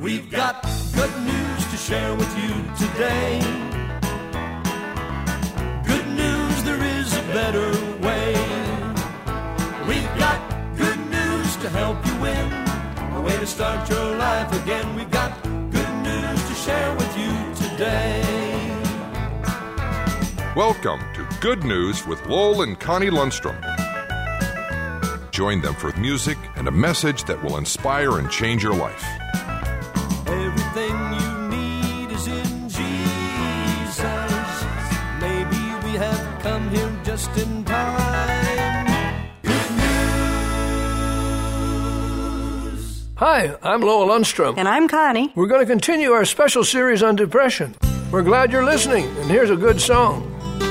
We've got good news to share with you today. Good news, there is a better way. We've got good news to help you win, a way to start your life again. We've got good news to share with you today. Welcome to Good News with Lowell and Connie Lundstrom. Join them for music and a message that will inspire and change your life. Everything you need is in Jesus. Maybe we have come here just in time. Good news. Hi, I'm Lowell Lundstrom. And I'm Connie. We're going to continue our special series on depression. We're glad you're listening, and here's a good song.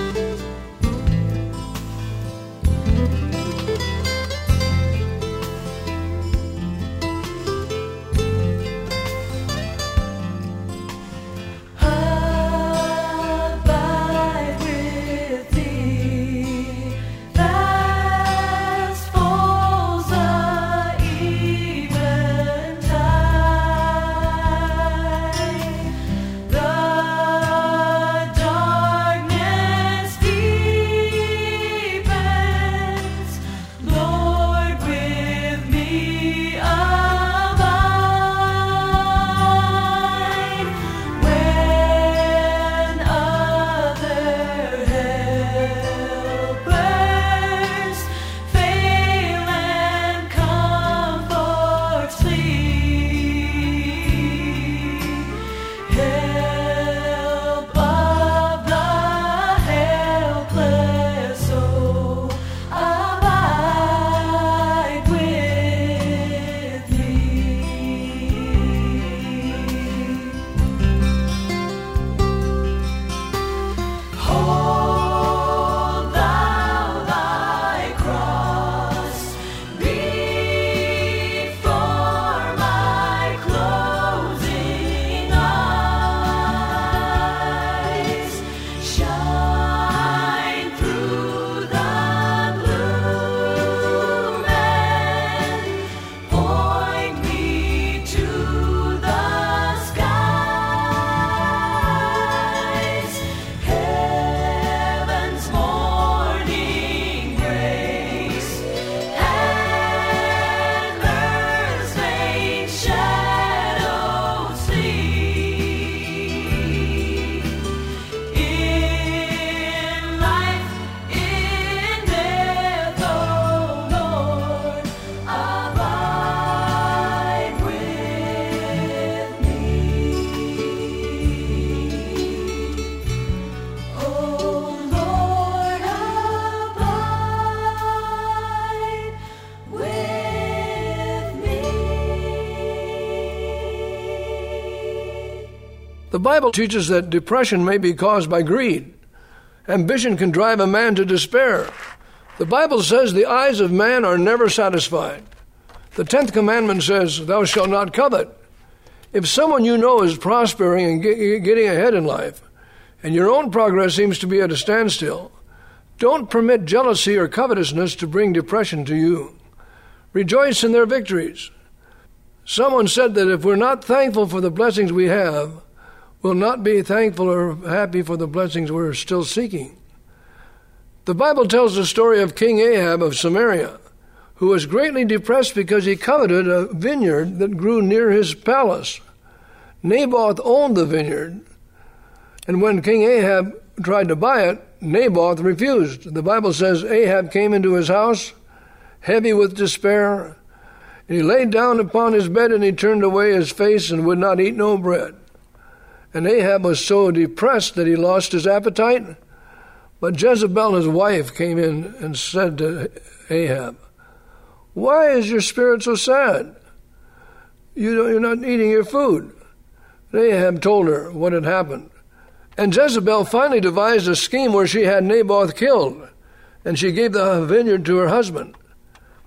The Bible teaches that depression may be caused by greed. Ambition can drive a man to despair. The Bible says the eyes of man are never satisfied. The 10th commandment says, "Thou shalt not covet." If someone you know is prospering and getting ahead in life, and your own progress seems to be at a standstill, don't permit jealousy or covetousness to bring depression to you. Rejoice in their victories. Someone said that if we're not thankful for the blessings we have, we'll not be thankful or happy for the blessings we're still seeking. The Bible tells the story of King Ahab of Samaria, who was greatly depressed because he coveted a vineyard that grew near his palace. Naboth owned the vineyard, and when King Ahab tried to buy it, Naboth refused. The Bible says Ahab came into his house, heavy with despair, and he laid down upon his bed, and he turned away his face and would not eat no bread. And Ahab was so depressed that he lost his appetite. But Jezebel, his wife, came in and said to Ahab, "Why is your spirit so sad? You're not eating your food." And Ahab told her what had happened. And Jezebel finally devised a scheme where she had Naboth killed, and she gave the vineyard to her husband.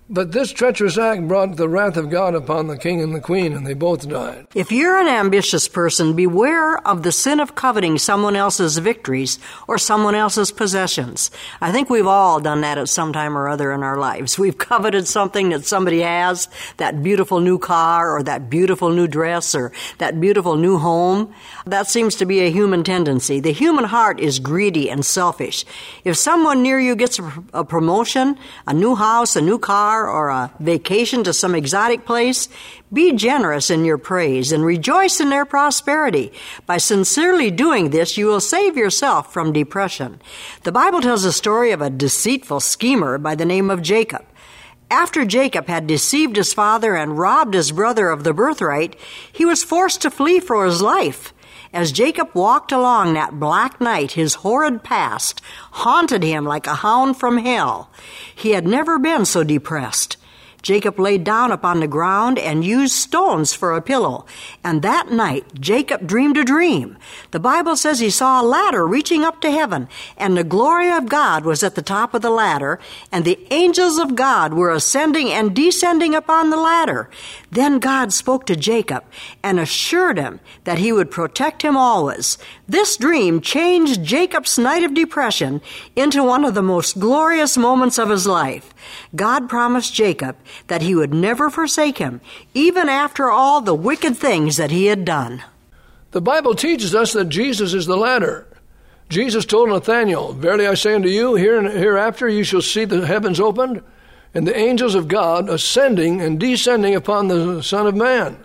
But this treacherous act brought the wrath of God upon the king and the queen, and they both died. If you're an ambitious person, beware of the sin of coveting someone else's victories or someone else's possessions. I think we've all done that at some time or other in our lives. We've coveted something that somebody has, that beautiful new car or that beautiful new dress or that beautiful new home. That seems to be a human tendency. The human heart is greedy and selfish. If someone near you gets a promotion, a new house, a new car, or a vacation to some exotic place, be generous in your praise and rejoice in their prosperity. By sincerely doing this, you will save yourself from depression. The Bible tells a story of a deceitful schemer by the name of Jacob. After Jacob had deceived his father and robbed his brother of the birthright, he was forced to flee for his life. As Jacob walked along that black night, his horrid past haunted him like a hound from hell. He had never been so depressed. Jacob laid down upon the ground and used stones for a pillow. And that night, Jacob dreamed a dream. The Bible says he saw a ladder reaching up to heaven, and the glory of God was at the top of the ladder, and the angels of God were ascending and descending upon the ladder. Then God spoke to Jacob and assured him that he would protect him always. This dream changed Jacob's night of depression into one of the most glorious moments of his life. God promised Jacob that he would never forsake him, even after all the wicked things that he had done. The Bible teaches us that Jesus is the ladder. Jesus told Nathanael, "Verily I say unto you, hereafter you shall see the heavens opened, and the angels of God ascending and descending upon the Son of Man."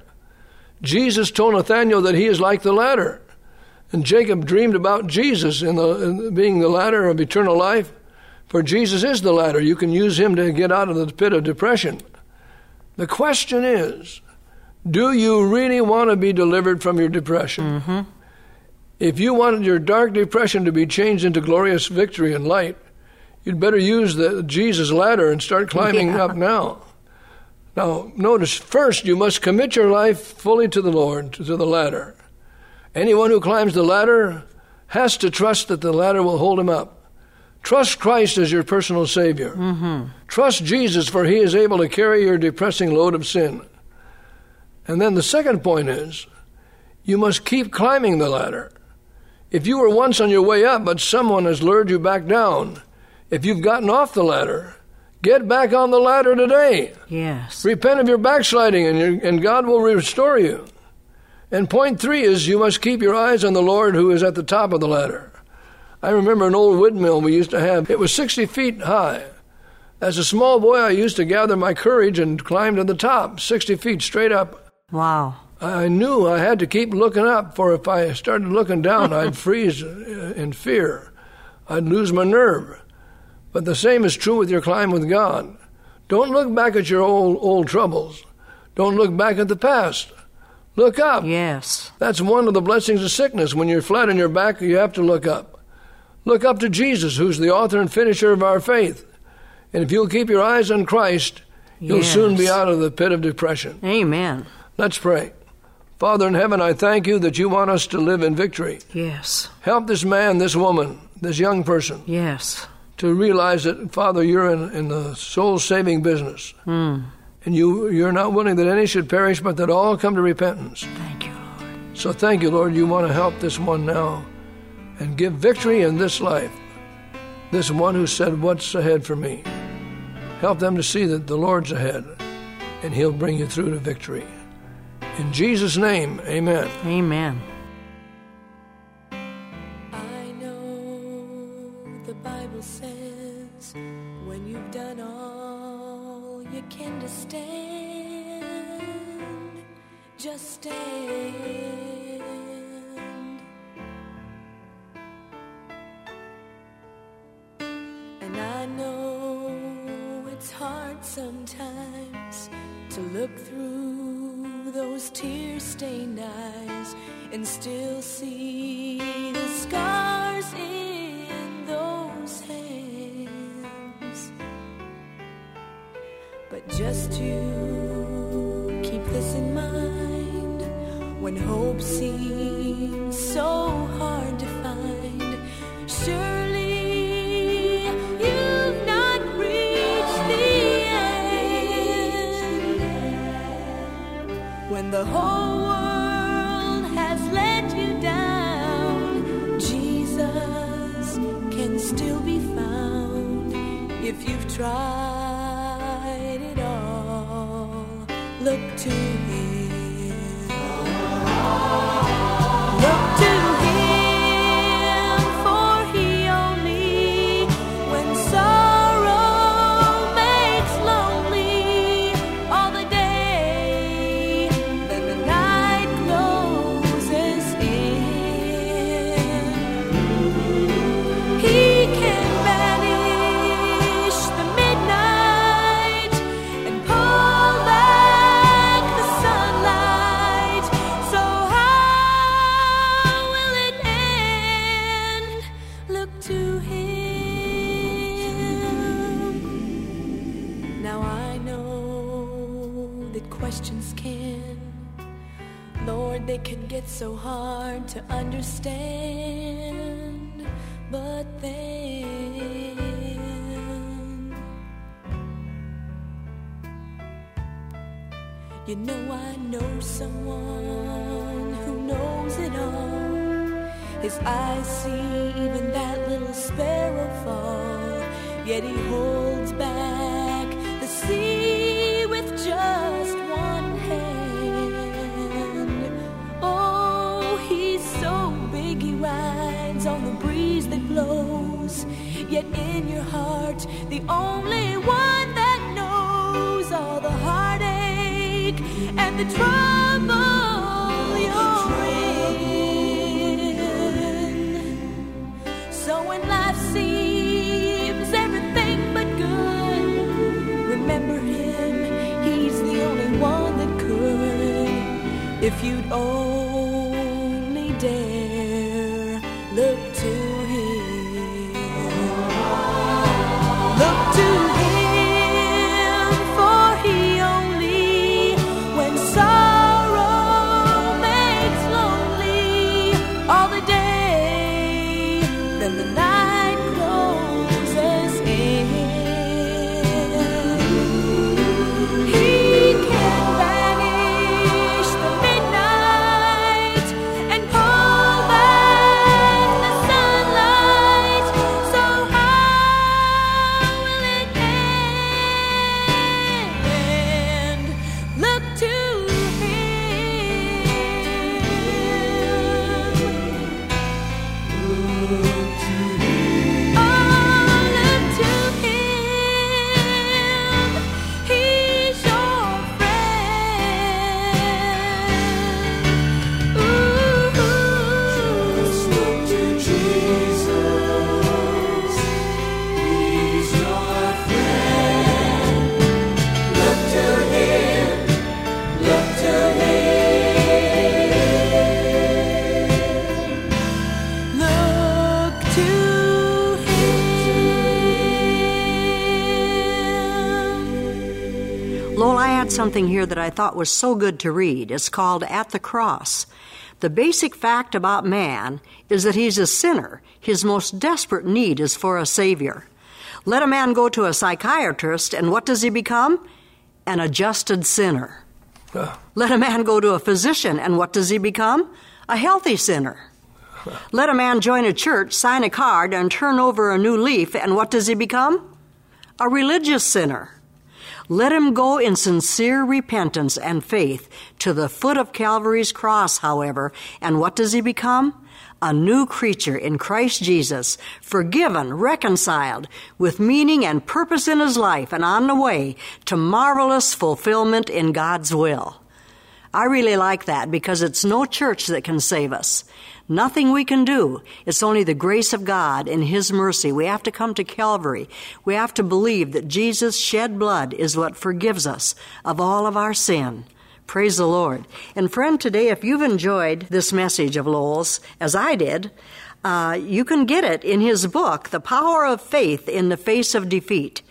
Jesus told Nathanael that he is like the ladder. And Jacob dreamed about Jesus in being the ladder of eternal life. For Jesus is the ladder. You can use him to get out of the pit of depression. The question is, do you really want to be delivered from your depression? Mm-hmm. If you want your dark depression to be changed into glorious victory and light, you'd better use the Jesus ladder and start climbing up now. Now, notice, first you must commit your life fully to the Lord, to the ladder. Anyone who climbs the ladder has to trust that the ladder will hold him up. Trust Christ as your personal Savior. Mm-hmm. Trust Jesus, for he is able to carry your depressing load of sin. And then the second point is, you must keep climbing the ladder. If you were once on your way up, but someone has lured you back down, if you've gotten off the ladder, get back on the ladder today. Yes. Repent of your backsliding, and God will restore you. And point 3 is, you must keep your eyes on the Lord who is at the top of the ladder. I remember an old windmill we used to have. It was 60 feet high. As a small boy, I used to gather my courage and climb to the top, 60 feet straight up. Wow. I knew I had to keep looking up, for if I started looking down, I'd freeze in fear. I'd lose my nerve. But the same is true with your climb with God. Don't look back at your old troubles. Don't look back at the past. Look up. Yes. That's one of the blessings of sickness. When you're flat on your back, you have to look up. Look up to Jesus, who's the author and finisher of our faith. And if you'll keep your eyes on Christ, you'll soon be out of the pit of depression. Amen. Let's pray. Father in heaven, I thank you that you want us to live in victory. Yes. Help this man, this woman, this young person. Yes. To realize that, Father, you're in the soul-saving business. And you're not willing that any should perish, but that all come to repentance. Thank you, Lord. So thank you, Lord. You want to help this one now and give victory in this life. This one who said, what's ahead for me? Help them to see that the Lord's ahead, and he'll bring you through to victory. In Jesus' name, amen. Amen. I know the Bible says when you've done all you can to stand, just stand. And I know it's hard sometimes to look through those tear-stained eyes and still see the scars in those hands. But just to keep this in mind, when hope seems so hard to find, surely you've not reached the end. the whole world has let you down, Jesus can still be found if you've tried it all. Look to Him. Look to Him, for He only, when sorrow makes lonely all the day, then the night closes in. He can banish the midnight and pull back the sunlight. So how will it end? Look to Him. Now I know that questions can, Lord, they can get so hard to understand. But then you know, I know someone who knows it all. His eyes see even that little sparrow fall, yet He holds back the sea with just one hand. Oh, He's so big, He rides on the breeze that blows, yet in your heart, the only one that knows all the heartache and the trouble you're in. So when life seems everything but good, remember Him, He's the only one that could. If you'd only dare look to Him. Look to Him, for He only, when sorrow makes lonely all the day, then the night closes in. He can banish the midnight and pull back the sunlight. So how will it end? Look to Him. Oh, look to Him. He's your friend. Just look to Jesus. He's your friend. Look to Him. Look to Him. Look to Him. Lowell, I had something here that I thought was so good to read. It's called At the Cross. The basic fact about man is that he's a sinner. His most desperate need is for a Savior. Let a man go to a psychiatrist, and what does he become? An adjusted sinner. Let a man go to a physician, and what does he become? A healthy sinner. Let a man join a church, sign a card, and turn over a new leaf, and what does he become? A religious sinner. Let him go in sincere repentance and faith to the foot of Calvary's cross, however, and what does he become? A new creature in Christ Jesus, forgiven, reconciled, with meaning and purpose in his life, and on the way to marvelous fulfillment in God's will. I really like that because it's no church that can save us. Nothing we can do. It's only the grace of God and His mercy. We have to come to Calvary. We have to believe that Jesus' shed blood is what forgives us of all of our sin. Praise the Lord. And friend, today, if you've enjoyed this message of Lowell's, as I did, you can get it in his book, The Power of Faith in the Face of Defeat.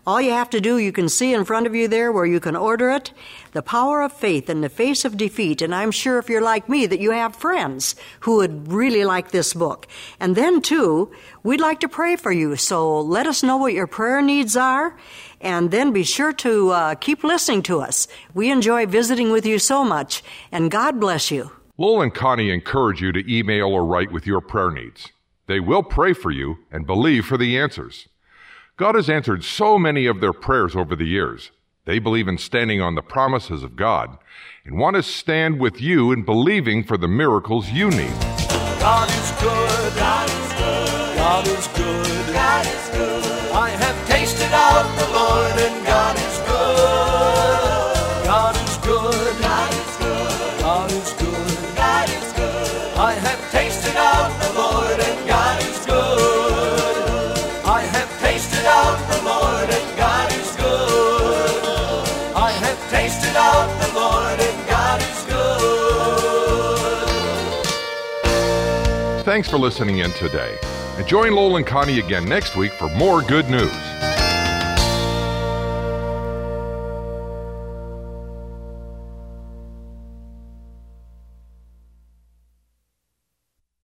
All you have to do, you can see in front of you there where you can order it, The Power of Faith in the Face of Defeat. And I'm sure if you're like me that you have friends who would really like this book. And then, too, we'd like to pray for you. So let us know what your prayer needs are. And then be sure to keep listening to us. We enjoy visiting with you so much. And God bless you. Lowell and Connie encourage you to email or write with your prayer needs. They will pray for you and believe for the answers. God has answered so many of their prayers over the years. They believe in standing on the promises of God and want to stand with you in believing for the miracles you need. God is good. God is good. God is good. God is good. I have tasted of the Lord, and God is good. God is good. God is good. God is good. God is good. I have tasted of the Lord, and God is good. I have tasted of the Lord, and God is good. I have tasted of the Lord, and God is good. Thanks for listening in today. And join Lowell and Connie again next week for more good news.